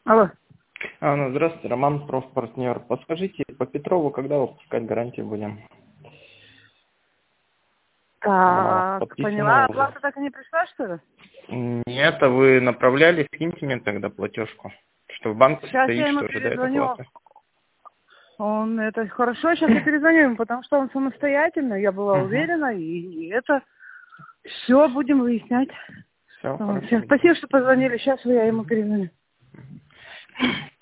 Алло. Ну, здравствуйте, Роман, профпартнер. Подскажите, по Петрову, когда выпускать гарантию будем? Там она у вас Так, подписана поняла. уже. Оплата так и не пришла, что ли? Нет, а вы направляли, скиньте мне тогда платежку. Что в банке Сейчас стоит, я ему что ожидает перезвоню. оплаты. Он это хорошо, сейчас я перезвоню ему, потому что он самостоятельно, я была Угу. уверена, и это все будем выяснять. Все, Вот. хорошо. Сейчас, спасибо, что позвонили. Сейчас я ему перезвоню.